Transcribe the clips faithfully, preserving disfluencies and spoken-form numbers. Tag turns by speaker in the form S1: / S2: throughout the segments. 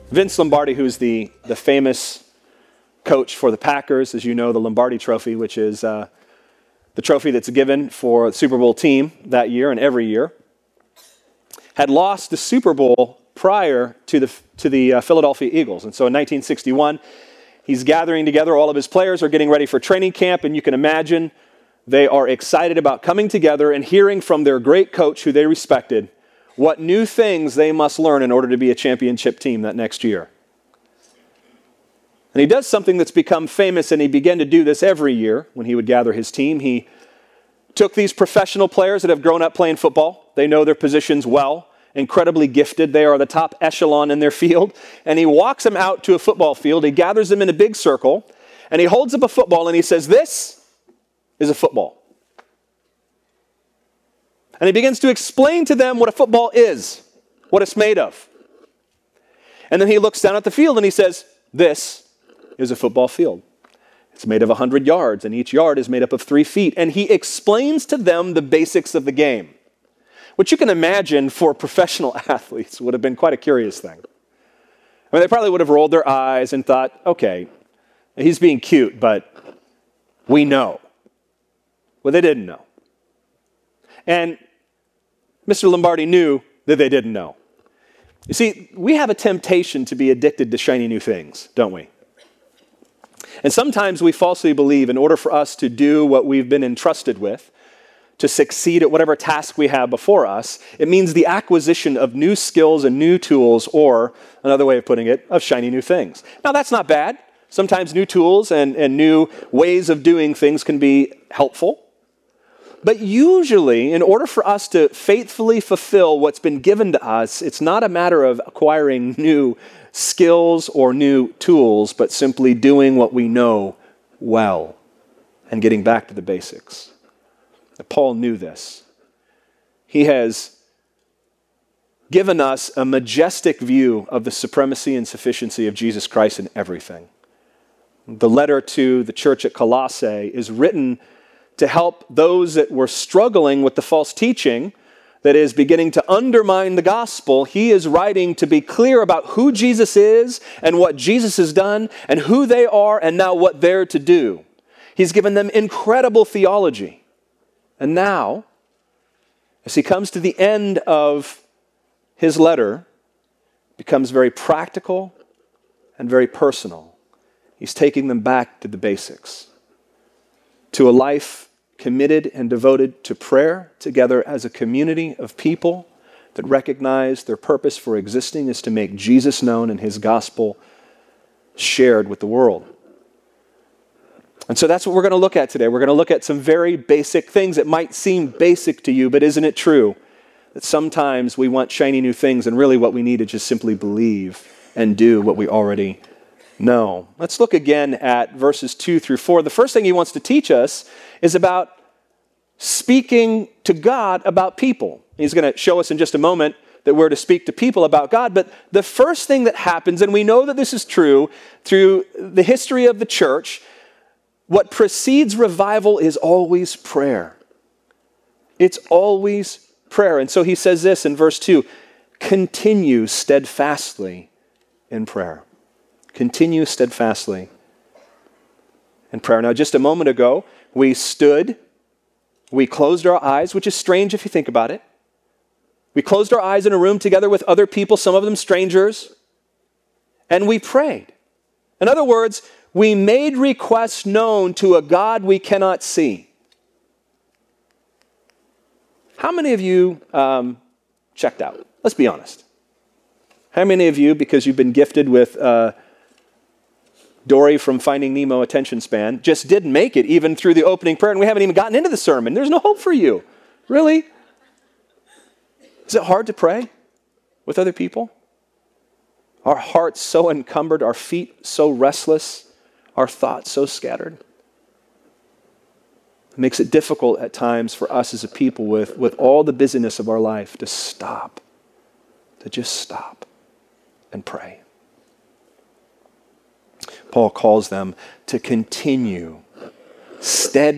S1: Vince Lombardi, who's the, the famous coach for the Packers, as you know, the Lombardi Trophy, which is uh, the trophy that's given for the Super Bowl team that year and every year, had lost the Super Bowl prior to the, to the uh, Philadelphia Eagles. And so in nineteen sixty-one, he's gathering together. All of his players are getting ready for training camp, and you can imagine they are excited about coming together and hearing from their great coach, who they respected, what new things they must learn in order to be a championship team that next year. And he does something that's become famous, and he began to do this every year when he would gather his team. He took these professional players that have grown up playing football. They know their positions well, incredibly gifted. They are the top echelon in their field. And he walks them out to a football field. He gathers them in a big circle, and he holds up a football, and he says, "This is a football." And he begins to explain to them what a football is, what it's made of. And then he looks down at the field and he says, "This is a football field. It's made of one hundred yards, and each yard is made up of three feet. And he explains to them the basics of the game, which you can imagine for professional athletes would have been quite a curious thing. I mean, they probably would have rolled their eyes and thought, okay, he's being cute, but we know. Well, they didn't know. And Mister Lombardi knew that they didn't know. You see, we have a temptation to be addicted to shiny new things, don't we? And sometimes we falsely believe in order for us to do what we've been entrusted with, to succeed at whatever task we have before us, it means the acquisition of new skills and new tools, or another way of putting it, of shiny new things. Now, that's not bad. Sometimes new tools and, and new ways of doing things can be helpful. But usually, in order for us to faithfully fulfill what's been given to us, it's not a matter of acquiring new skills or new tools, but simply doing what we know well and getting back to the basics. Paul knew this. He has given us a majestic view of the supremacy and sufficiency of Jesus Christ in everything. The letter to the church at Colossae is written to help those that were struggling with the false teaching that is beginning to undermine the gospel. He is writing to be clear about who Jesus is and what Jesus has done and who they are and now what they're to do. He's given them incredible theology. And now, as he comes to the end of his letter, it becomes very practical and very personal. He's taking them back to the basics, to a life committed and devoted to prayer together as a community of people that recognize their purpose for existing is to make Jesus known and his gospel shared with the world. And so that's what we're going to look at today. We're going to look at some very basic things that might seem basic to you, but isn't it true that sometimes we want shiny new things and really what we need is just simply believe and do what we already know? Let's look again at verses two through four. The first thing he wants to teach us is about speaking to God about people. He's going to show us in just a moment that we're to speak to people about God. But the first thing that happens, and we know that this is true through the history of the church, what precedes revival is always prayer. It's always prayer. And so he says this in verse two, continue steadfastly in prayer. Continue steadfastly in prayer. Now, just a moment ago, we stood, we closed our eyes, which is strange if you think about it. We closed our eyes in a room together with other people, some of them strangers, and we prayed. In other words, we made requests known to a God we cannot see. How many of you um, checked out? Let's be honest. How many of you, because you've been gifted with uh, Dory from Finding Nemo attention span, just didn't make it even through the opening prayer, and we haven't even gotten into the sermon? There's no hope for you. Really? Is it hard to pray with other people? Our hearts so encumbered, our feet so restless, our thoughts so scattered. It makes it difficult at times for us as a people with, with all the busyness of our life to stop, to just stop and pray. Paul calls them to continue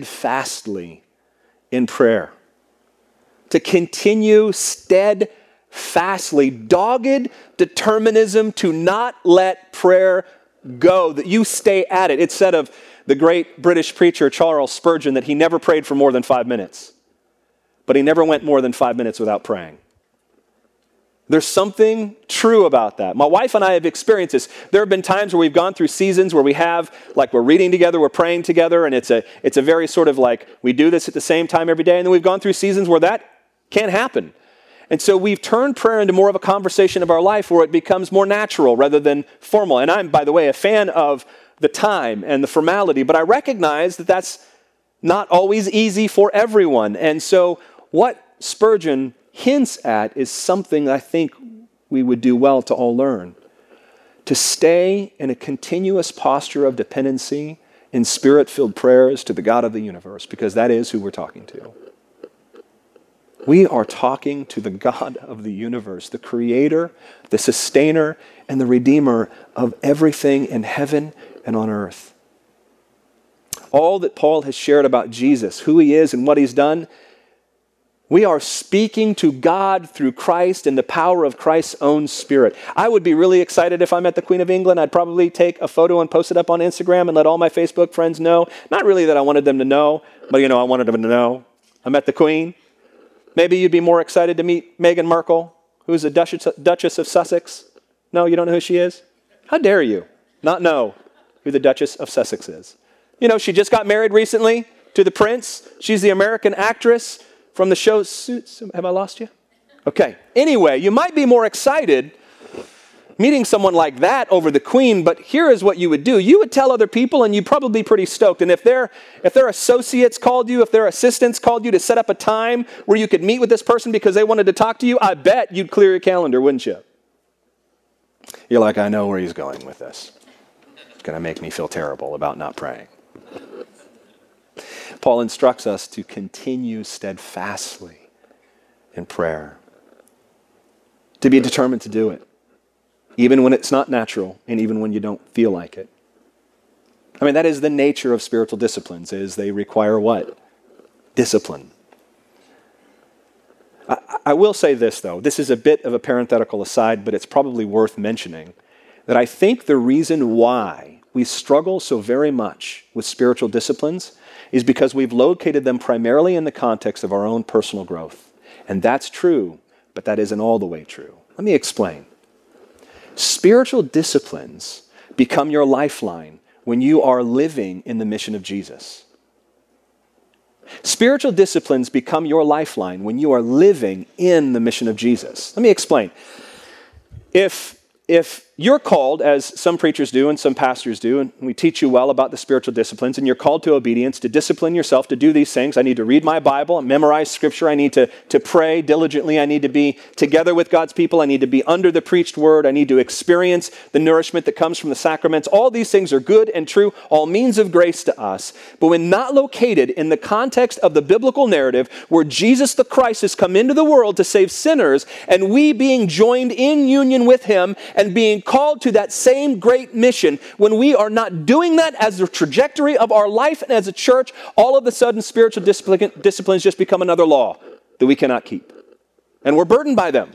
S1: steadfastly in prayer. To continue steadfastly fastly, dogged determinism to not let prayer go, that you stay at it. It's said of the great British preacher Charles Spurgeon that he never prayed for more than five minutes, but he never went more than five minutes without praying. There's something true about that. My wife and I have experienced this. There have been times where we've gone through seasons where we have, like we're reading together, we're praying together, and it's a it's a very sort of like, we do this at the same time every day, and then we've gone through seasons where that can't happen. And so we've turned prayer into more of a conversation of our life where it becomes more natural rather than formal. And I'm, by the way, a fan of the time and the formality, but I recognize that that's not always easy for everyone. And so what Spurgeon hints at is something I think we would do well to all learn. To stay in a continuous posture of dependency in spirit-filled prayers to the God of the universe, because that is who we're talking to. We are talking to the God of the universe, the creator, the sustainer, and the redeemer of everything in heaven and on earth. All that Paul has shared about Jesus, who he is and what he's done, we are speaking to God through Christ and the power of Christ's own Spirit. I would be really excited if I met the Queen of England. I'd probably take a photo and post it up on Instagram and let all my Facebook friends know. Not really that I wanted them to know, but you know, I wanted them to know. I met the Queen. Maybe you'd be more excited to meet Meghan Markle, who's the Duchess, Duchess of Sussex. No, you don't know who she is? How dare you not know who the Duchess of Sussex is? You know, she just got married recently to the Prince. She's the American actress from the show Suits. Have I lost you? Okay. Anyway, you might be more excited meeting someone like that over the Queen, but here is what you would do. You would tell other people, and you'd probably be pretty stoked. And if their if their associates called you, if their assistants called you to set up a time where you could meet with this person because they wanted to talk to you, I bet you'd clear your calendar, wouldn't you? You're like, I know where he's going with this. It's going to make me feel terrible about not praying. Paul instructs us to continue steadfastly in prayer, to be determined to do it, even when it's not natural and even when you don't feel like it. I mean, that is the nature of spiritual disciplines, is they require what? Discipline. I, I will say this, though. This is a bit of a parenthetical aside, but it's probably worth mentioning, that I think the reason why we struggle so very much with spiritual disciplines is because we've located them primarily in the context of our own personal growth. And that's true, but that isn't all the way true. Let me explain. Spiritual disciplines become your lifeline when you are living in the mission of Jesus. Spiritual disciplines become your lifeline when you are living in the mission of Jesus. Let me explain. If, if you're called, as some preachers do and some pastors do, and we teach you well about the spiritual disciplines, and you're called to obedience, to discipline yourself, to do these things. I need to read my Bible, memorize Scripture. I need to, to pray diligently. I need to be together with God's people. I need to be under the preached word. I need to experience the nourishment that comes from the sacraments. All these things are good and true, all means of grace to us. But when not located in the context of the biblical narrative where Jesus the Christ has come into the world to save sinners, and we being joined in union with him and being called to that same great mission, when we are not doing that as the trajectory of our life and as a church, all of a sudden spiritual discipline, disciplines just become another law that we cannot keep. And we're burdened by them.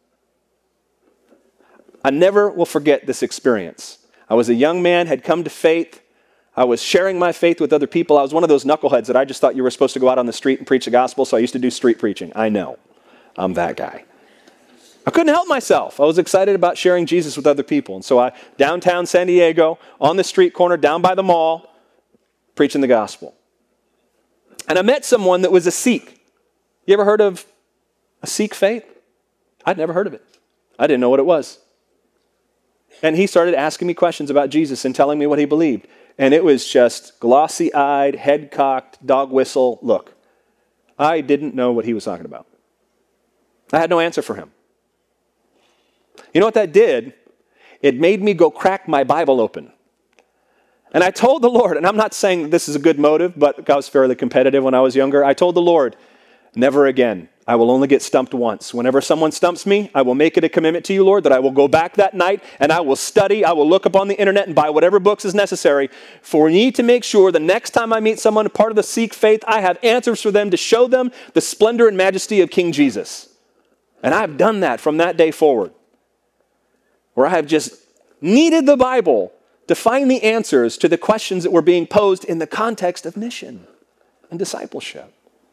S1: I never will forget this experience. I was a young man, had come to faith. I was sharing my faith with other people. I was one of those knuckleheads that I just thought you were supposed to go out on the street and preach the gospel, so I used to do street preaching. I know. I'm that guy. I couldn't help myself. I was excited about sharing Jesus with other people. And so I, downtown San Diego, on the street corner, down by the mall, preaching the gospel. And I met someone that was a Sikh. You ever heard of a Sikh faith? I'd never heard of it. I didn't know what it was. And he started asking me questions about Jesus and telling me what he believed. And it was just glossy-eyed, head-cocked, dog whistle look. I didn't know what he was talking about. I had no answer for him. You know what that did? It made me go crack my Bible open. And I told the Lord, and I'm not saying this is a good motive, but I was fairly competitive when I was younger. I told the Lord, never again. I will only get stumped once. Whenever someone stumps me, I will make it a commitment to you, Lord, that I will go back that night and I will study. I will look up on the internet and buy whatever books is necessary for me to make sure the next time I meet someone part of the Sikh faith, I have answers for them to show them the splendor and majesty of King Jesus. And I've done that from that day forward, where I have just needed the Bible to find the answers to the questions that were being posed in the context of mission and discipleship.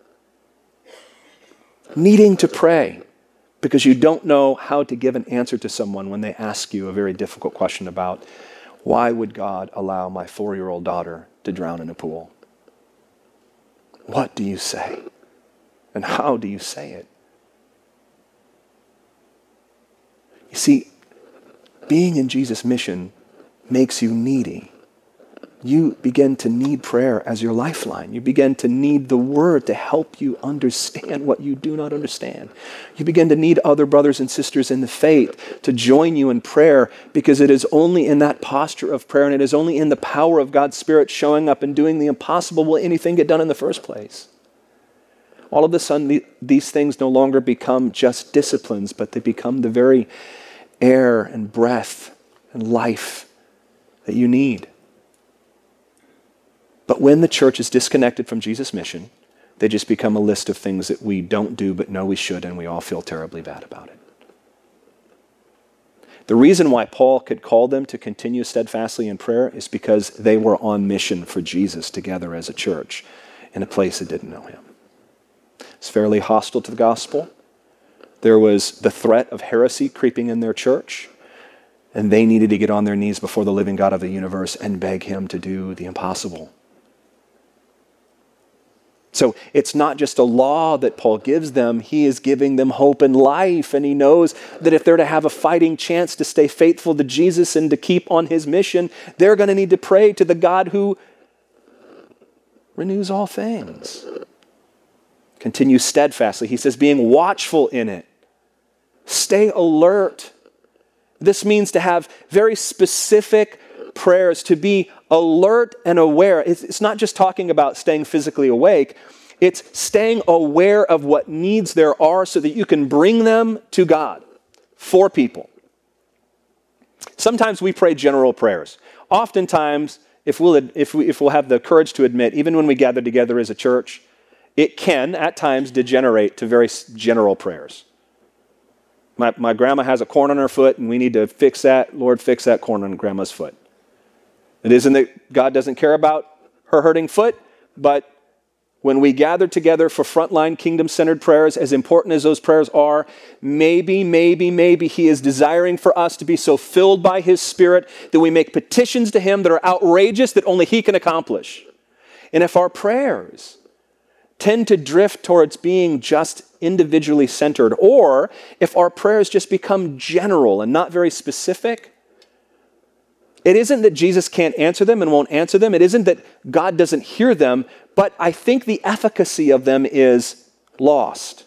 S1: Needing to pray because you don't know how to give an answer to someone when they ask you a very difficult question about, why would God allow my four-year-old daughter to drown in a pool? What do you say? And how do you say it? You see, being in Jesus' mission makes you needy. You begin to need prayer as your lifeline. You begin to need the Word to help you understand what you do not understand. You begin to need other brothers and sisters in the faith to join you in prayer, because it is only in that posture of prayer and it is only in the power of God's Spirit showing up and doing the impossible will anything get done in the first place. All of a sudden, these things no longer become just disciplines, but they become the very air and breath and life that you need. But when the church is disconnected from Jesus' mission, they just become a list of things that we don't do but know we should, and we all feel terribly bad about it. The reason why Paul could call them to continue steadfastly in prayer is because they were on mission for Jesus together as a church in a place that didn't know him. It's fairly hostile to the gospel. There was the threat of heresy creeping in their church, and they needed to get on their knees before the living God of the universe and beg him to do the impossible. So it's not just a law that Paul gives them, he is giving them hope and life, and he knows that if they're to have a fighting chance to stay faithful to Jesus and to keep on his mission, they're going to need to pray to the God who renews all things. Continue steadfastly. He says, being watchful in it. Stay alert. This means to have very specific prayers, to be alert and aware. It's, it's not just talking about staying physically awake. It's staying aware of what needs there are so that you can bring them to God for people. Sometimes we pray general prayers. Oftentimes, if we'll, if we, if we'll have the courage to admit, even when we gather together as a church, it can, at times, degenerate to very general prayers. My, my grandma has a corn on her foot, and we need to fix that. Lord, fix that corn on grandma's foot. It isn't that God doesn't care about her hurting foot, but when we gather together for frontline kingdom-centered prayers, as important as those prayers are, maybe, maybe, maybe he is desiring for us to be so filled by his Spirit that we make petitions to him that are outrageous that only he can accomplish. And if our prayers tend to drift towards being just individually centered, or if our prayers just become general and not very specific, it isn't that Jesus can't answer them and won't answer them. It isn't that God doesn't hear them, but I think the efficacy of them is lost.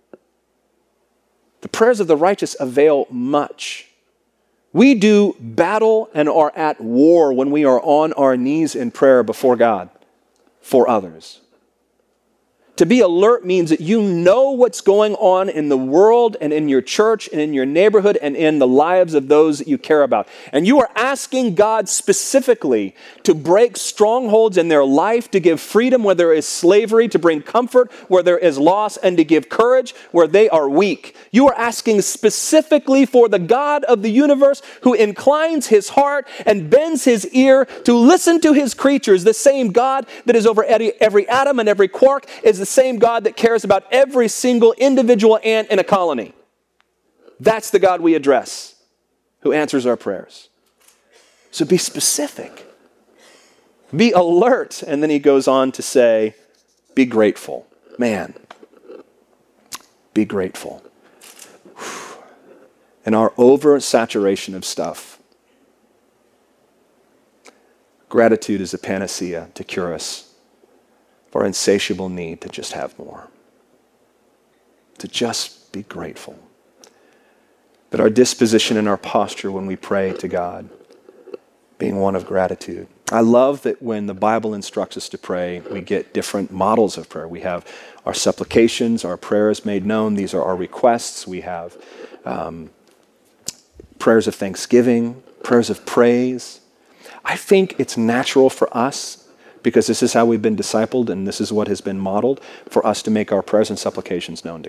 S1: The prayers of the righteous avail much. We do battle and are at war when we are on our knees in prayer before God for others. To be alert means that you know what's going on in the world and in your church and in your neighborhood and in the lives of those that you care about. And you are asking God specifically to break strongholds in their life, to give freedom where there is slavery, to bring comfort where there is loss, and to give courage where they are weak. You are asking specifically for the God of the universe who inclines his heart and bends his ear to listen to his creatures. The same God that is over every atom and every quark is the same God that cares about every single individual ant in a colony. That's the God we address, who answers our prayers. So be specific. Be alert. And then he goes on to say, be grateful. Man, be grateful. In our oversaturation of stuff, gratitude is a panacea to cure us for our insatiable need to just have more. To just be grateful. But our disposition and our posture when we pray to God being one of gratitude. I love that when the Bible instructs us to pray, we get different models of prayer. We have our supplications, our prayers made known. These are our requests. We have um, prayers of thanksgiving, prayers of praise. I think it's natural for us, because this is how we've been discipled and this is what has been modeled, for us to make our prayers and supplications known to God.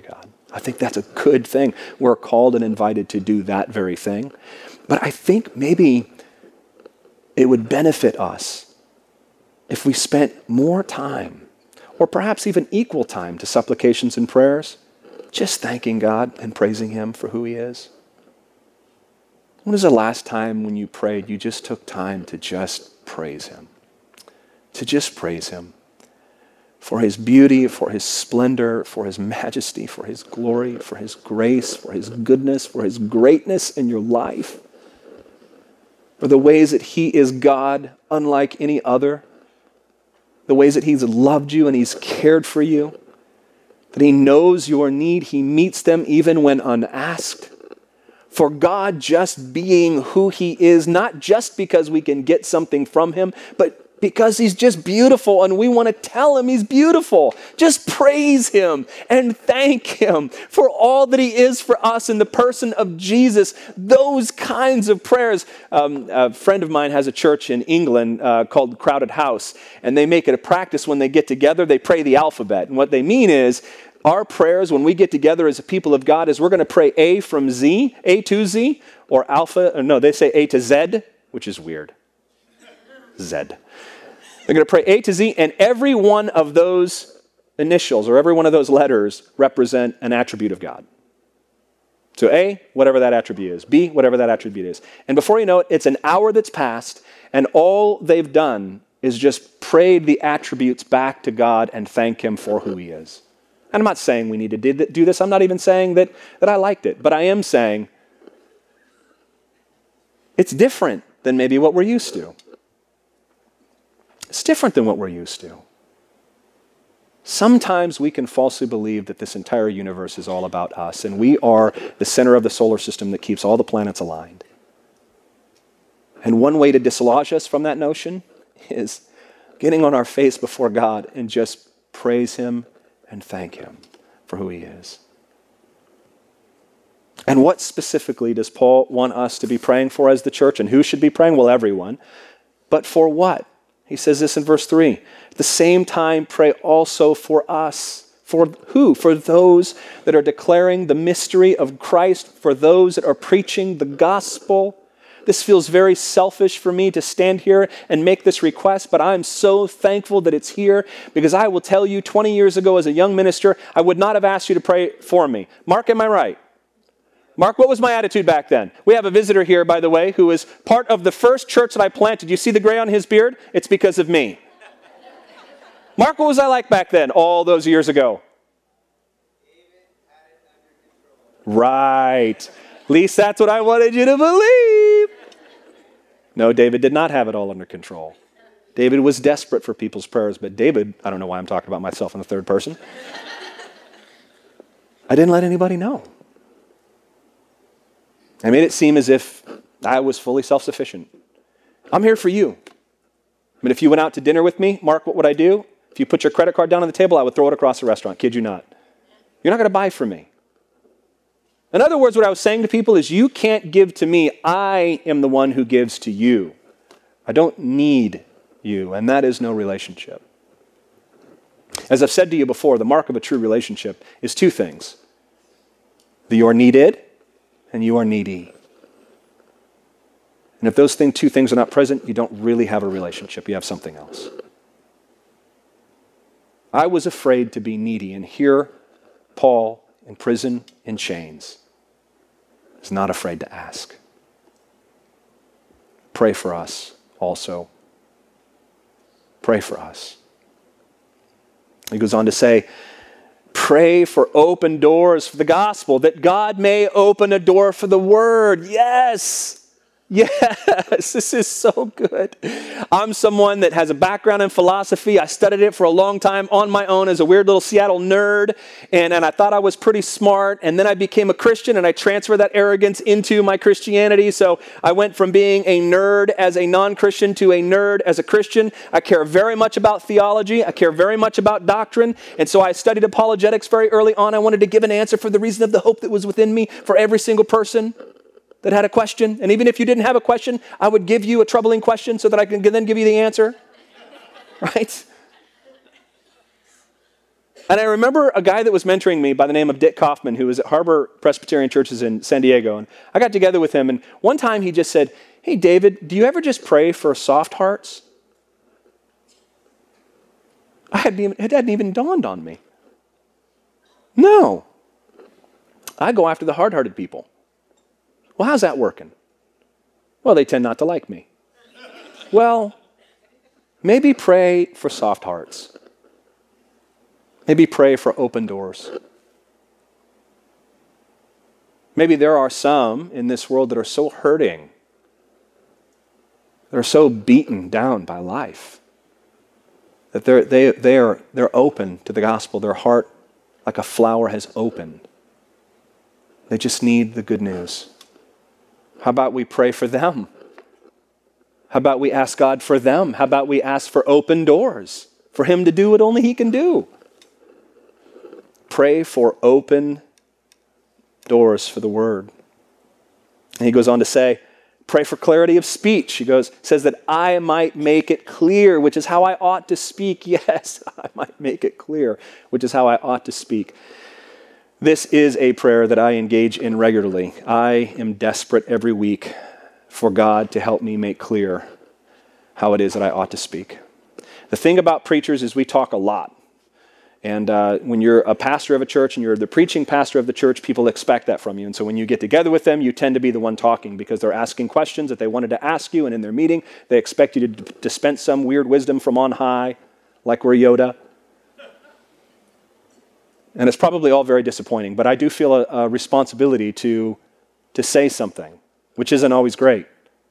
S1: I think that's a good thing. We're called and invited to do that very thing. But I think maybe it would benefit us if we spent more time, or perhaps even equal time, to supplications and prayers, just thanking God and praising Him for who He is. When was the last time when you prayed, you just took time to just praise Him? To just praise Him for His beauty, for His splendor, for His majesty, for His glory, for His grace, for His goodness, for His greatness in your life, for the ways that He is God unlike any other, the ways that He's loved you and He's cared for you, that He knows your need, He meets them even when unasked. For God just being who He is, not just because we can get something from Him, but because He's just beautiful and we want to tell Him He's beautiful. Just praise Him and thank Him for all that He is for us in the person of Jesus. Those kinds of prayers. Um, a friend of mine has a church in England uh, called Crowded House, and they make it a practice when they get together, they pray the alphabet. And what they mean is, our prayers when we get together as a people of God is we're going to pray A from Z, A to Z, or Alpha, or no, they say A to Z, which is weird. Z. They're going to pray A to Z, and every one of those initials or every one of those letters represent an attribute of God. So A, whatever that attribute is. B, whatever that attribute is. And before you know it, it's an hour that's passed, and all they've done is just prayed the attributes back to God and thank Him for who He is. And I'm not saying we need to do this. I'm not even saying that, that I liked it. But I am saying it's different than maybe what we're used to. It's different than what we're used to. Sometimes we can falsely believe that this entire universe is all about us, and we are the center of the solar system that keeps all the planets aligned. And one way to dislodge us from that notion is getting on our face before God and just praise Him and thank Him for who He is. And what specifically does Paul want us to be praying for as the church? And who should be praying? Well, everyone. But for what? He says this in verse three. At the same time, pray also for us. For who? For those that are declaring the mystery of Christ, for those that are preaching the gospel. This feels very selfish for me to stand here and make this request, but I'm so thankful that it's here, because I will tell you, twenty years ago as a young minister, I would not have asked you to pray for me. Mark, am I right? Mark, what was my attitude back then? We have a visitor here, by the way, who is part of the first church that I planted. You see the gray on his beard? It's because of me. Mark, what was I like back then, all those years ago? Right. At least that's what I wanted you to believe. No, David did not have it all under control. David was desperate for people's prayers, but David, I don't know why I'm talking about myself in the third person. I didn't let anybody know. I made it seem as if I was fully self-sufficient. I'm here for you. I mean, if you went out to dinner with me, Mark, what would I do? If you put your credit card down on the table, I would throw it across the restaurant. Kid you not. You're not going to buy from me. In other words, what I was saying to people is, you can't give to me. I am the one who gives to you. I don't need you, and that is no relationship. As I've said to you before, the mark of a true relationship is two things. That you are needed and you are needy. And if those thing, two things are not present, you don't really have a relationship. You have something else. I was afraid to be needy, and here Paul, in prison, in chains, is not afraid to ask. Pray for us also. Pray for us. He goes on to say, pray for open doors for the gospel, that God may open a door for the word. Yes. Yes, this is so good. I'm someone that has a background in philosophy. I studied it for a long time on my own as a weird little Seattle nerd, and, and I thought I was pretty smart, and then I became a Christian, and I transferred that arrogance into my Christianity, so I went from being a nerd as a non-Christian to a nerd as a Christian. I care very much about theology. I care very much about doctrine, and so I studied apologetics very early on. I wanted to give an answer for the reason of the hope that was within me for every single person that had a question. And even if you didn't have a question, I would give you a troubling question so that I can then give you the answer. Right? And I remember a guy that was mentoring me by the name of Dick Kaufman, who was at Harbor Presbyterian Churches in San Diego. And I got together with him, and one time he just said, "Hey, David, do you ever just pray for soft hearts?" I hadn't even, it hadn't even dawned on me. No. I go after the hard-hearted people. Well, how's that working? Well, they tend not to like me. Well, maybe pray for soft hearts. Maybe pray for open doors. Maybe there are some in this world that are so hurting, that are so beaten down by life, that they're, they, they are, they're open to the gospel. Their heart, like a flower, has opened. They just need the good news. How about we pray for them? How about we ask God for them? How about we ask for open doors, for Him to do what only He can do? Pray for open doors for the Word. And he goes on to say, pray for clarity of speech. He goes, says that I might make it clear, which is how I ought to speak. Yes, I might make it clear, which is how I ought to speak. This is a prayer that I engage in regularly. I am desperate every week for God to help me make clear how it is that I ought to speak. The thing about preachers is we talk a lot. And uh, when you're a pastor of a church and you're the preaching pastor of the church, people expect that from you. And so when you get together with them, you tend to be the one talking because they're asking questions that they wanted to ask you. And in their meeting, they expect you to d- dispense some weird wisdom from on high, like we're Yoda. And it's probably all very disappointing, but I do feel a, a responsibility to, to say something, which isn't always great.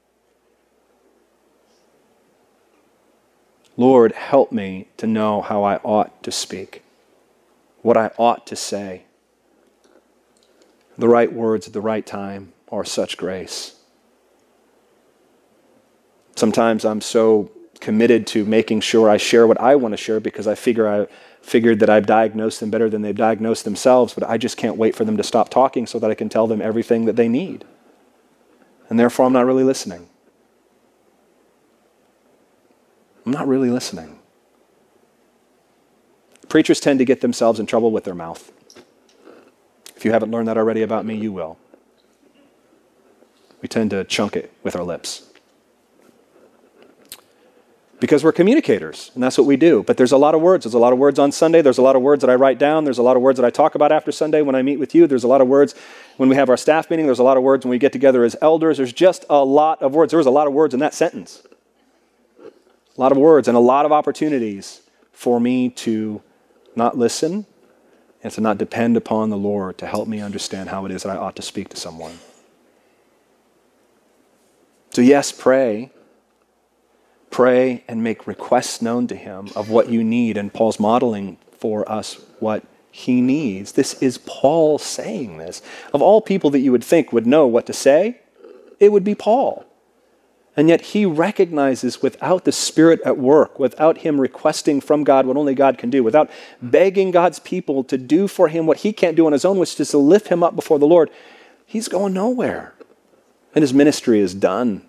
S1: Lord, help me to know how I ought to speak, what I ought to say. The right words at the right time are such grace. Sometimes I'm so committed to making sure I share what I want to share because I figure I figured that I've diagnosed them better than they've diagnosed themselves, but I just can't wait for them to stop talking so that I can tell them everything that they need. And therefore, I'm not really listening. I'm not really listening. Preachers tend to get themselves in trouble with their mouth. If you haven't learned that already about me, you will. We tend to chunk it with our lips. Because we're communicators, and that's what we do. But there's a lot of words. There's a lot of words on Sunday. There's a lot of words that I write down. There's a lot of words that I talk about after Sunday when I meet with you. There's a lot of words when we have our staff meeting. There's a lot of words when we get together as elders. There's just a lot of words. There was a lot of words in that sentence. A lot of words and a lot of opportunities for me to not listen and to not depend upon the Lord to help me understand how it is that I ought to speak to someone. So yes, pray. Pray and make requests known to Him of what you need. And Paul's modeling for us what he needs. This is Paul saying this. Of all people that you would think would know what to say, it would be Paul. And yet he recognizes without the Spirit at work, without him requesting from God what only God can do, without begging God's people to do for him what he can't do on his own, which is to lift him up before the Lord, he's going nowhere. And his ministry is done.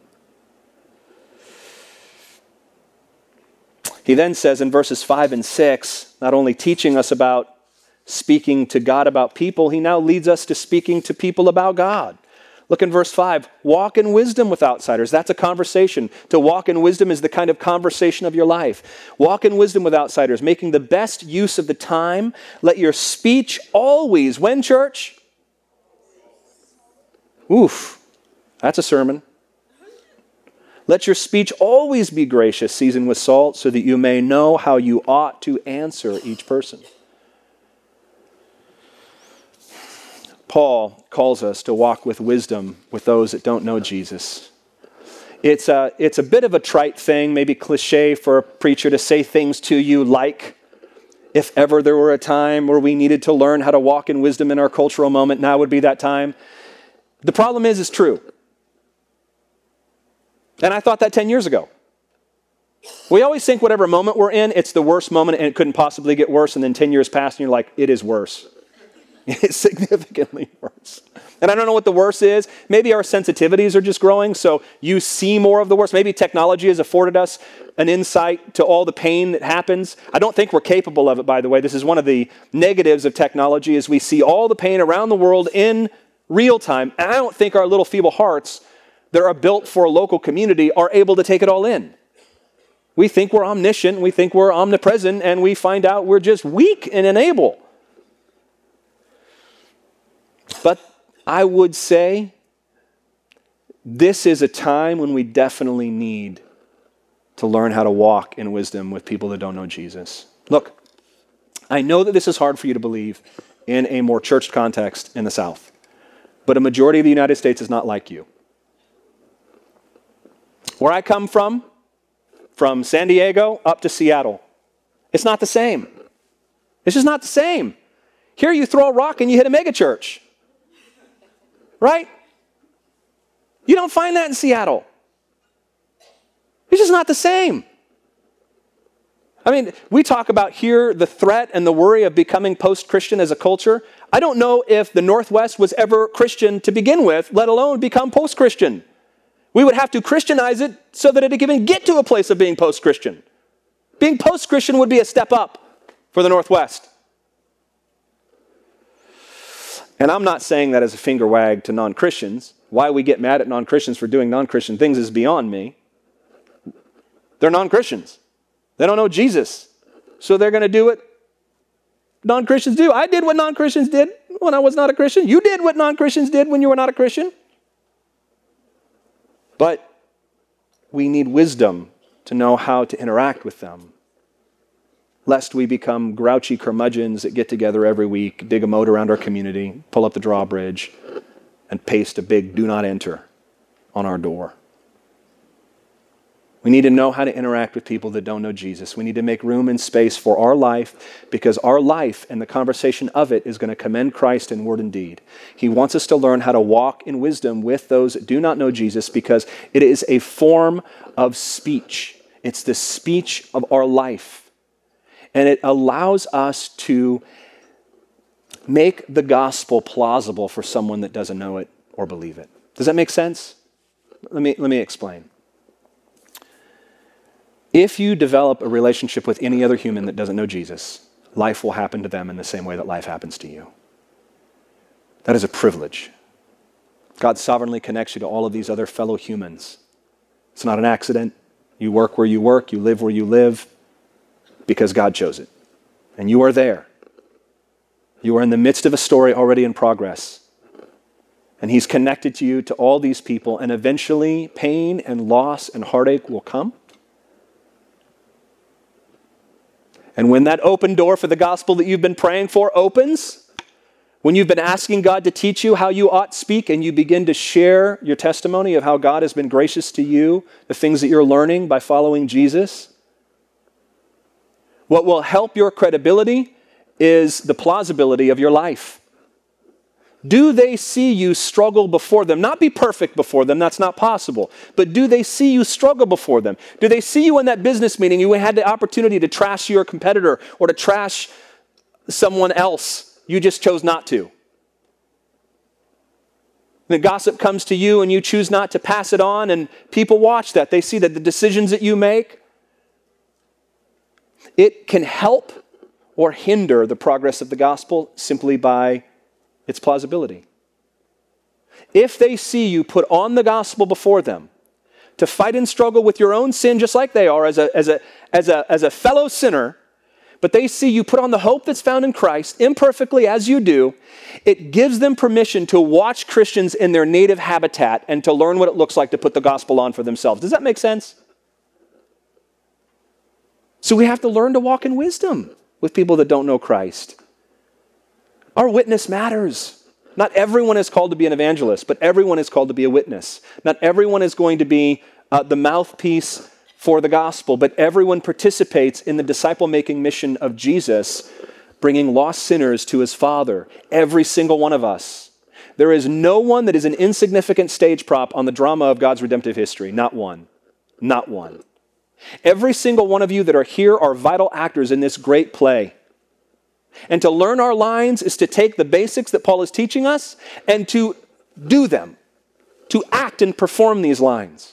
S1: He then says in verses five and six, not only teaching us about speaking to God about people, he now leads us to speaking to people about God. Look in verse five. Walk in wisdom with outsiders. That's a conversation. To walk in wisdom is the kind of conversation of your life. Walk in wisdom with outsiders, making the best use of the time. Let your speech always, when church? Oof, that's a sermon. Let your speech always be gracious, seasoned with salt, so that you may know how you ought to answer each person. Paul calls us to walk with wisdom with those that don't know Jesus. It's a, it's a bit of a trite thing, maybe cliche for a preacher to say things to you like, if ever there were a time where we needed to learn how to walk in wisdom in our cultural moment, now would be that time. The problem is, it's true. And I thought that ten years ago. We always think whatever moment we're in, it's the worst moment and it couldn't possibly get worse. And then ten years pass and you're like, it is worse. It's significantly worse. And I don't know what the worse is. Maybe our sensitivities are just growing, so you see more of the worst. Maybe technology has afforded us an insight to all the pain that happens. I don't think we're capable of it, by the way. This is one of the negatives of technology, is we see all the pain around the world in real time. And I don't think our little feeble hearts that are built for a local community are able to take it all in. We think we're omniscient, we think we're omnipresent, and we find out we're just weak and unable. But I would say this is a time when we definitely need to learn how to walk in wisdom with people that don't know Jesus. Look, I know that this is hard for you to believe in a more churched context in the South, but a majority of the United States is not like you. Where I come from, from San Diego up to Seattle, it's not the same. It's just not the same. Here you throw a rock and you hit a megachurch. Right? You don't find that in Seattle. It's just not the same. I mean, we talk about here the threat and the worry of becoming post-Christian as a culture. I don't know if the Northwest was ever Christian to begin with, let alone become post-Christian. We would have to Christianize it so that it could even get to a place of being post-Christian. Being post-Christian would be a step up for the Northwest. And I'm not saying that as a finger wag to non-Christians. Why we get mad at non-Christians for doing non-Christian things is beyond me. They're non-Christians. They don't know Jesus. So they're going to do what non-Christians do. I did what non-Christians did when I was not a Christian. You did what non-Christians did when you were not a Christian. But we need wisdom to know how to interact with them, lest we become grouchy curmudgeons that get together every week, dig a moat around our community, pull up the drawbridge, and paste a big "do not enter" on our door. We need to know how to interact with people that don't know Jesus. We need to make room and space for our life, because our life and the conversation of it is going to commend Christ in word and deed. He wants us to learn how to walk in wisdom with those that do not know Jesus, because it is a form of speech. It's the speech of our life. And it allows us to make the gospel plausible for someone that doesn't know it or believe it. Does that make sense? Let me, let me explain. If you develop a relationship with any other human that doesn't know Jesus, life will happen to them in the same way that life happens to you. That is a privilege. God sovereignly connects you to all of these other fellow humans. It's not an accident. You work where you work, you live where you live, because God chose it. And you are there. You are in the midst of a story already in progress. And He's connected to you to all these people, and eventually pain and loss and heartache will come. And when that open door for the gospel that you've been praying for opens, when you've been asking God to teach you how you ought to speak, and you begin to share your testimony of how God has been gracious to you, the things that you're learning by following Jesus, what will help your credibility is the plausibility of your life. Do they see you struggle before them? Not be perfect before them, that's not possible. But do they see you struggle before them? Do they see you in that business meeting? You had the opportunity to trash your competitor or to trash someone else. You just chose not to. The gossip comes to you and you choose not to pass it on, and people watch that. They see that the decisions that you make, it can help or hinder the progress of the gospel simply by its plausibility. If they see you put on the gospel before them to fight and struggle with your own sin just like they are as a, as a, as a, as a fellow sinner, but they see you put on the hope that's found in Christ imperfectly as you do, it gives them permission to watch Christians in their native habitat and to learn what it looks like to put the gospel on for themselves. Does that make sense? So we have to learn to walk in wisdom with people that don't know Christ. Our witness matters. Not everyone is called to be an evangelist, but everyone is called to be a witness. Not everyone is going to be uh, the mouthpiece for the gospel, but everyone participates in the disciple-making mission of Jesus, bringing lost sinners to His Father. Every single one of us. There is no one that is an insignificant stage prop on the drama of God's redemptive history. Not one. Not one. Every single one of you that are here are vital actors in this great play. And to learn our lines is to take the basics that Paul is teaching us and to do them, to act and perform these lines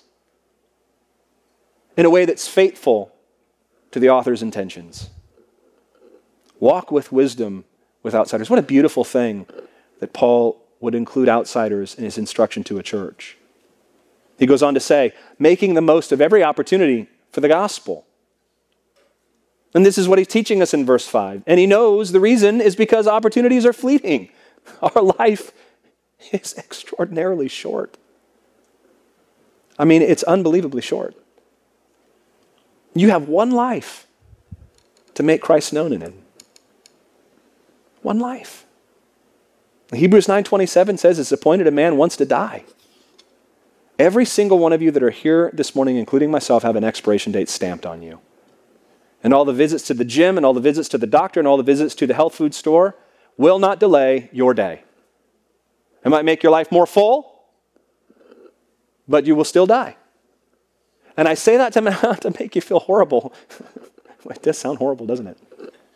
S1: in a way that's faithful to the author's intentions. Walk with wisdom with outsiders. What a beautiful thing that Paul would include outsiders in his instruction to a church. He goes on to say, making the most of every opportunity for the gospel. And this is what he's teaching us in verse five. And he knows the reason is because opportunities are fleeting. Our life is extraordinarily short. I mean, it's unbelievably short. You have one life to make Christ known in it. One life. Hebrews nine twenty-seven says it's appointed a man once to die. Every single one of you that are here this morning, including myself, have an expiration date stamped on you. And all the visits to the gym and all the visits to the doctor and all the visits to the health food store will not delay your day. It might make your life more full, but you will still die. And I say that to, to make you feel horrible. It does sound horrible, doesn't it?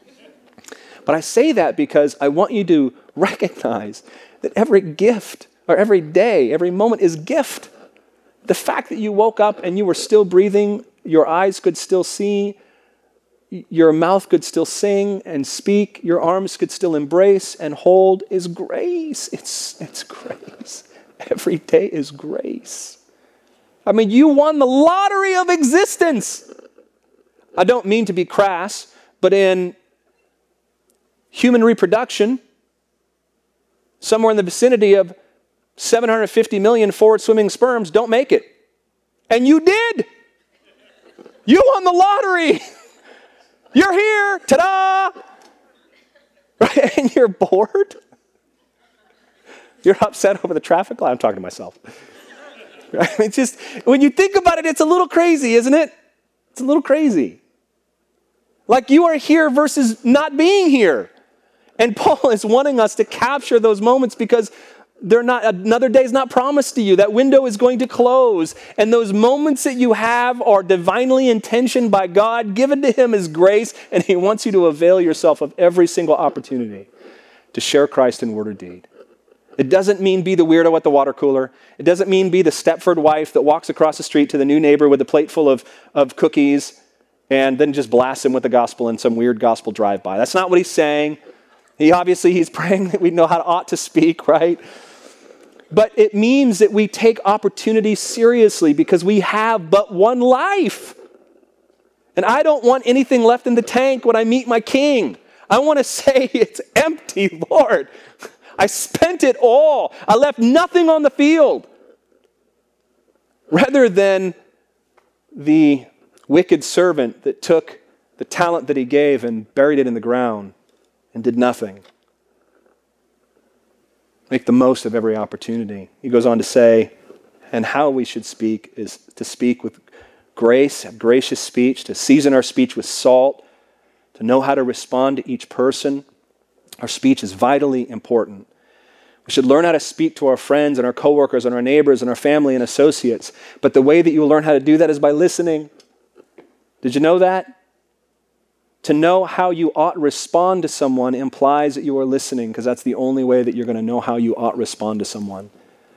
S1: But I say that because I want you to recognize that every gift or every day, every moment is gift. The fact that you woke up and you were still breathing, your eyes could still see, your mouth could still sing and speak, your arms could still embrace and hold is grace. It's, it's grace. Every day is grace. I mean, you won the lottery of existence. I don't mean to be crass, but in human reproduction, somewhere in the vicinity of seven hundred fifty million forward-swimming sperms don't make it. And you did. You won the lottery. You're here. Ta-da! Right? And you're bored. You're upset over the traffic light. I'm talking to myself. Right? It's just, when you think about it, it's a little crazy, isn't it? It's a little crazy. Like you are here versus not being here. And Paul is wanting us to capture those moments because they're not, another day is not promised to you. That window is going to close. And those moments that you have are divinely intentioned by God, given to him as grace, and he wants you to avail yourself of every single opportunity to share Christ in word or deed. It doesn't mean be the weirdo at the water cooler. It doesn't mean be the Stepford wife that walks across the street to the new neighbor with a plate full of, of cookies and then just blasts him with the gospel in some weird gospel drive-by. That's not what he's saying. He obviously, he's praying that we know how to ought to speak, right? But it means that we take opportunity seriously because we have but one life. And I don't want anything left in the tank when I meet my king. I want to say it's empty, Lord. I spent it all. I left nothing on the field. Rather than the wicked servant that took the talent that he gave and buried it in the ground and did nothing. Make the most of every opportunity. He goes on to say, and how we should speak is to speak with grace, have gracious speech, to season our speech with salt, to know how to respond to each person. Our speech is vitally important. We should learn how to speak to our friends and our coworkers and our neighbors and our family and associates. But the way that you will learn how to do that is by listening. Did you know that? To know how you ought respond to someone implies that you are listening, because that's the only way that you're going to know how you ought respond to someone.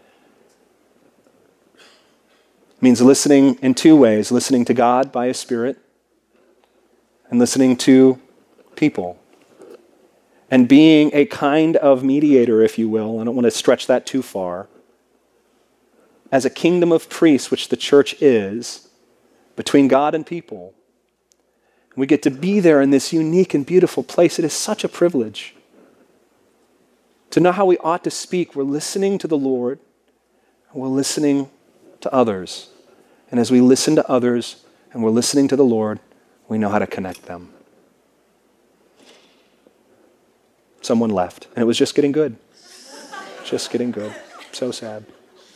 S1: It means listening in two ways. Listening to God by His Spirit and listening to people. And being a kind of mediator, if you will. I don't want to stretch that too far. As a kingdom of priests, which the church is, between God and people. We get to be there in this unique and beautiful place. It is such a privilege to know how we ought to speak. We're listening to the Lord, and we're listening to others. And as we listen to others and we're listening to the Lord, we know how to connect them. Someone left, and it was just getting good. Just getting good. So sad.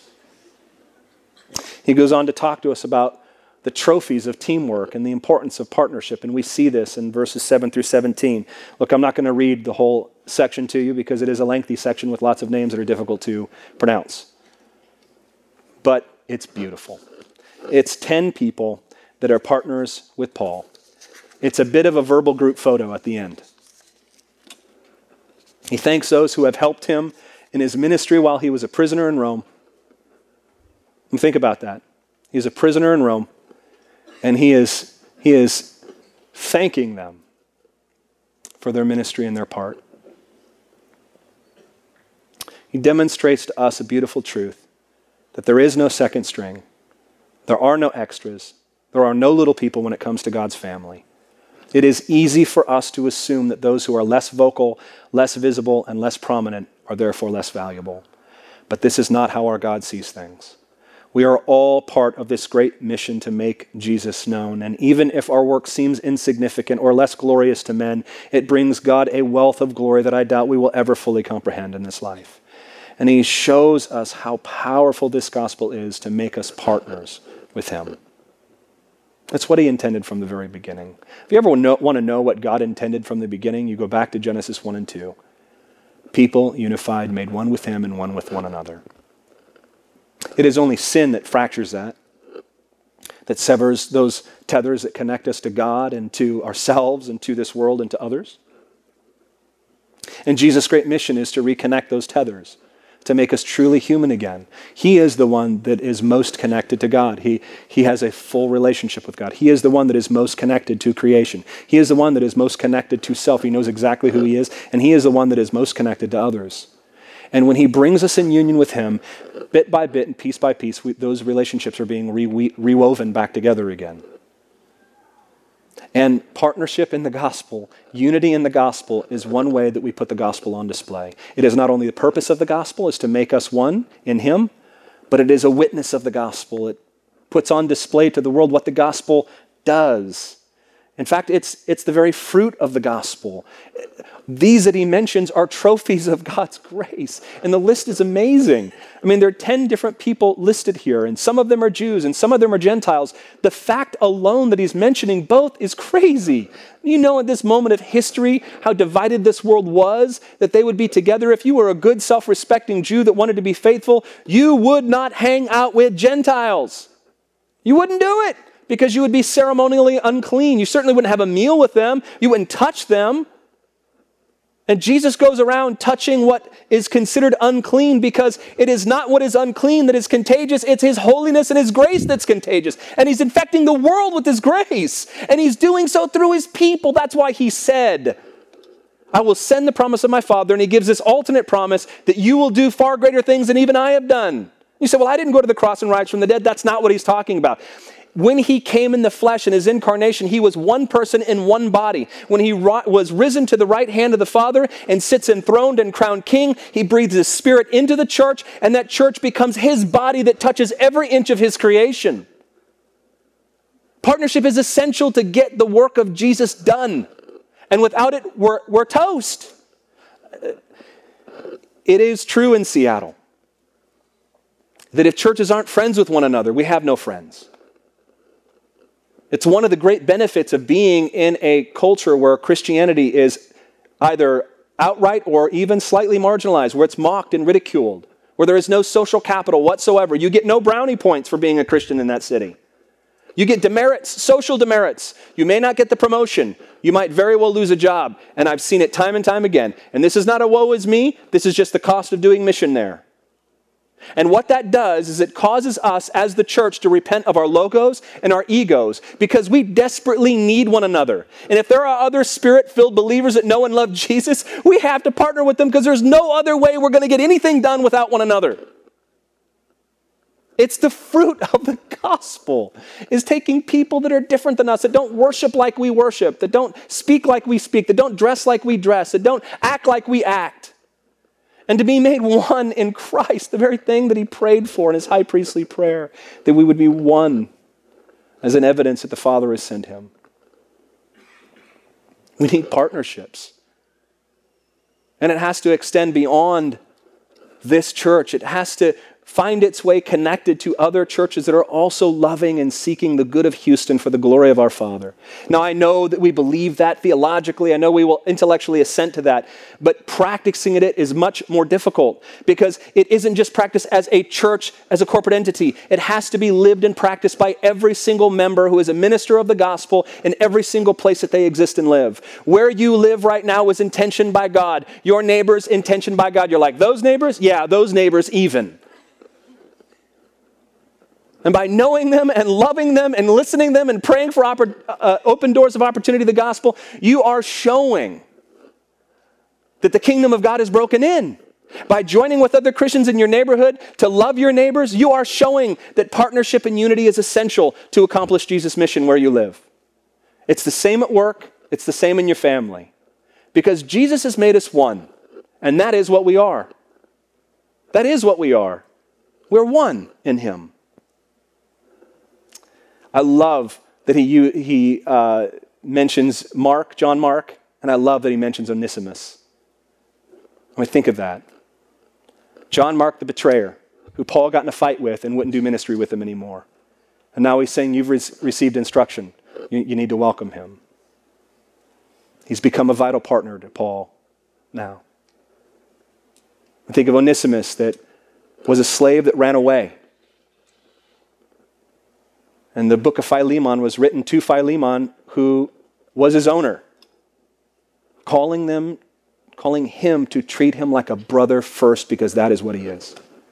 S1: He goes on to talk to us about the trophies of teamwork and the importance of partnership. And we see this in verses seven through seventeen. Look, I'm not going to read the whole section to you because it is a lengthy section with lots of names that are difficult to pronounce. But it's beautiful. It's ten people that are partners with Paul. It's a bit of a verbal group photo at the end. He thanks those who have helped him in his ministry while he was a prisoner in Rome. And think about that. He's a prisoner in Rome, and he is, he is thanking them for their ministry and their part. He demonstrates to us a beautiful truth, that there is no second string. There are no extras. There are no little people when it comes to God's family. It is easy for us to assume that those who are less vocal, less visible, and less prominent are therefore less valuable. But this is not how our God sees things. We are all part of this great mission to make Jesus known. And even if our work seems insignificant or less glorious to men, it brings God a wealth of glory that I doubt we will ever fully comprehend in this life. And he shows us how powerful this gospel is to make us partners with him. That's what he intended from the very beginning. If you ever want to know what God intended from the beginning, you go back to Genesis one and two. People unified, made one with him and one with one another. It is only sin that fractures that, that severs those tethers that connect us to God and to ourselves and to this world and to others. And Jesus' great mission is to reconnect those tethers, to make us truly human again. He is the one that is most connected to God. He, he has a full relationship with God. He is the one that is most connected to creation. He is the one that is most connected to self. He knows exactly who he is, and he is the one that is most connected to others. And when he brings us in union with him, bit by bit and piece by piece, we, those relationships are being re- rewoven back together again. And partnership in the gospel, unity in the gospel, is one way that we put the gospel on display. It is not only the purpose of the gospel is to make us one in him, but it is a witness of the gospel. It puts on display to the world what the gospel does. In fact, it's, it's the very fruit of the gospel. These that he mentions are trophies of God's grace. And the list is amazing. I mean, there are ten different people listed here, and some of them are Jews, and some of them are Gentiles. The fact alone that he's mentioning both is crazy. You know, at this moment of history, how divided this world was, that they would be together. If you were a good, self-respecting Jew that wanted to be faithful, you would not hang out with Gentiles. You wouldn't do it, because you would be ceremonially unclean. You certainly wouldn't have a meal with them. You wouldn't touch them. And Jesus goes around touching what is considered unclean, because it is not what is unclean that is contagious. It's his holiness and his grace that's contagious. And he's infecting the world with his grace. And he's doing so through his people. That's why he said, I will send the promise of my Father. And he gives this alternate promise that you will do far greater things than even I have done. You say, well, I didn't go to the cross and rise from the dead. That's not what he's talking about. When he came in the flesh in his incarnation, he was one person in one body. When he was risen to the right hand of the Father and sits enthroned and crowned king, he breathes his spirit into the church, and that church becomes his body that touches every inch of his creation. Partnership is essential to get the work of Jesus done. And without it, we're, we're toast. It is true in Seattle that if churches aren't friends with one another, we have no friends. It's one of the great benefits of being in a culture where Christianity is either outright or even slightly marginalized, where it's mocked and ridiculed, where there is no social capital whatsoever. You get no brownie points for being a Christian in that city. You get demerits, social demerits. You may not get the promotion. You might very well lose a job. And I've seen it time and time again. And this is not a woe is me. This is just the cost of doing mission there. And what that does is it causes us as the church to repent of our logos and our egos, because we desperately need one another. And if there are other spirit-filled believers that know and love Jesus, we have to partner with them, because there's no other way we're going to get anything done without one another. It's the fruit of the gospel, is taking people that are different than us, that don't worship like we worship, that don't speak like we speak, that don't dress like we dress, that don't act like we act. And to be made one in Christ, the very thing that he prayed for in his high priestly prayer, that we would be one as an evidence that the Father has sent him. We need partnerships. And it has to extend beyond this church. It has to find its way connected to other churches that are also loving and seeking the good of Houston for the glory of our Father. Now, I know that we believe that theologically. I know we will intellectually assent to that. But practicing it is much more difficult because it isn't just practiced as a church, as a corporate entity. It has to be lived and practiced by every single member who is a minister of the gospel in every single place that they exist and live. Where you live right now is intentioned by God. Your neighbors intentioned by God. You're like, those neighbors? Yeah, those neighbors even. And by knowing them and loving them and listening to them and praying for oppor- uh, open doors of opportunity of the gospel, you are showing that the kingdom of God is broken in. By joining with other Christians in your neighborhood to love your neighbors, you are showing that partnership and unity is essential to accomplish Jesus' mission where you live. It's the same at work. It's the same in your family. Because Jesus has made us one. And that is what we are. That is what we are. We're one in him. I love that he, he uh, mentions Mark, John Mark, and I love that he mentions Onesimus. I mean, think of that. John Mark, the betrayer, who Paul got in a fight with and wouldn't do ministry with him anymore. And now he's saying, you've re- received instruction. You, you need to welcome him. He's become a vital partner to Paul now. I think of Onesimus, that was a slave that ran away. And the book of Philemon was written to Philemon, who was his owner, calling them, calling him to treat him like a brother first, because that is what he is.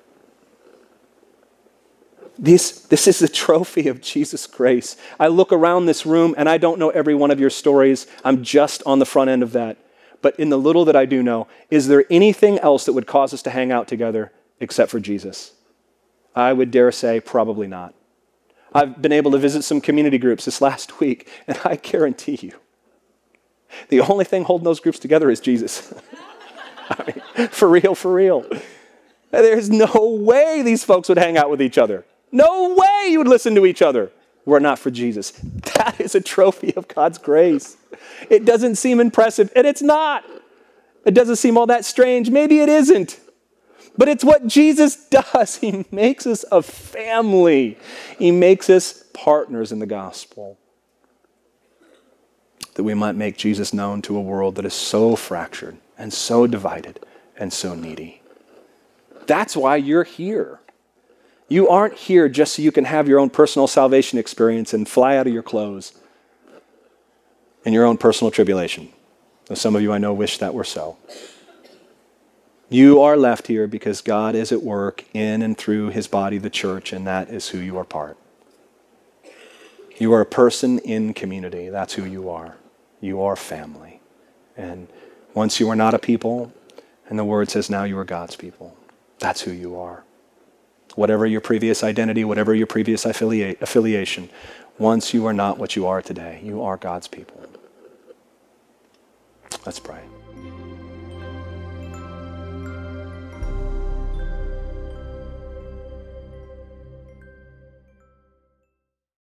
S1: This, this is the trophy of Jesus' grace. I look around this room, and I don't know every one of your stories. I'm just on the front end of that. But in the little that I do know, is there anything else that would cause us to hang out together except for Jesus? I would dare say probably not. I've been able to visit some community groups this last week, and I guarantee you, the only thing holding those groups together is Jesus. I mean, for real, for real. There's no way these folks would hang out with each other. No way you would listen to each other were it not for Jesus. That is a trophy of God's grace. It doesn't seem impressive, and it's not. It doesn't seem all that strange. Maybe it isn't. But it's what Jesus does. He makes us a family. He makes us partners in the gospel, that we might make Jesus known to a world that is so fractured and so divided and so needy. That's why you're here. You aren't here just so you can have your own personal salvation experience and fly out of your clothes in your own personal tribulation. Though some of you I know wish that were so. You are left here because God is at work in and through his body, the church, and that is who you are part. You are a person in community. That's who you are. You are family. And once you were not a people, and the word says now you are God's people. That's who you are. Whatever your previous identity, whatever your previous affiliate, affiliation, once you are not what you are today, you are God's people. Let's pray.